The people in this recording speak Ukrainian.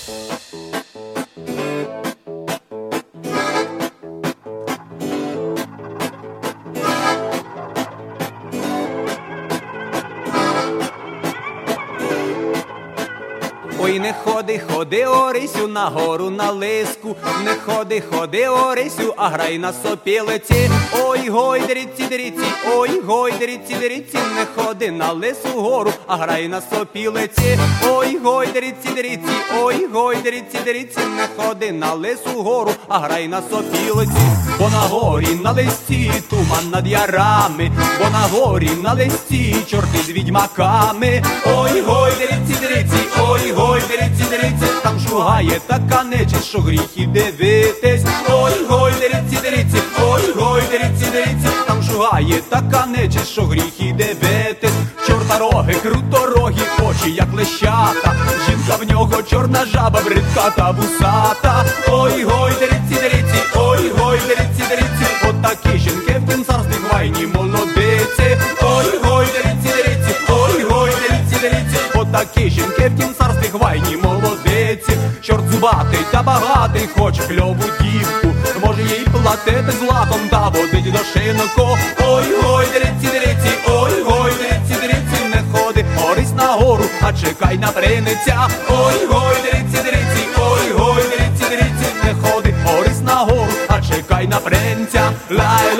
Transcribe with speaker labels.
Speaker 1: Ой, не ходи, ходи, Орисю, на гору на лиску, не ходи, ходи, Орисю, а грай на сопілиці. Ой, гой, дриці, дриці, ой, гой, дриці, дриці, не ходи на лису гору, а грай на сопілиці. Ой, гой, дриці, дриці, ой, гой, дриці, дриці, не ходи на лису гору, а грай на сопілиці. Бо на горі на листі туман над ярами, бо на горі на листі чорти з відьмаками. Ой, гой, дриці, дриці, ой, гой, дриці, дриці, там шугає така нечисть, що гріх і дивитись. Ой, гой, дриці, дриці, ой, гой, дриці, дриці, там шугає така нечисть, що гріх і дивитись. Чорта роги, круторогі, очі як лещата, жінка в нього чорна жаба, бридка та вусата. Ой, гой, дриці, дриці, ой, гой, дриці, дриці, отакі жінки в тім царстві хвайні молодиці. Ой, гой, дриці, дриці, ой, гой, дриці, дриці, отакі жінки в тім царстві хвайні молодиці. Чорт зубатий та багатий хоче кльову дівку, може їй платити златом та водить до шинку. Ой, гой, дриці, дриці, ой, гой, дриці, дриці, не ходи, Орись на гору, а чекай на приниця. Ой, гой, дриці, дриці, ой, гой, дриці, дриці, не ходи, Орись на гору, а чекай на принця. Лай,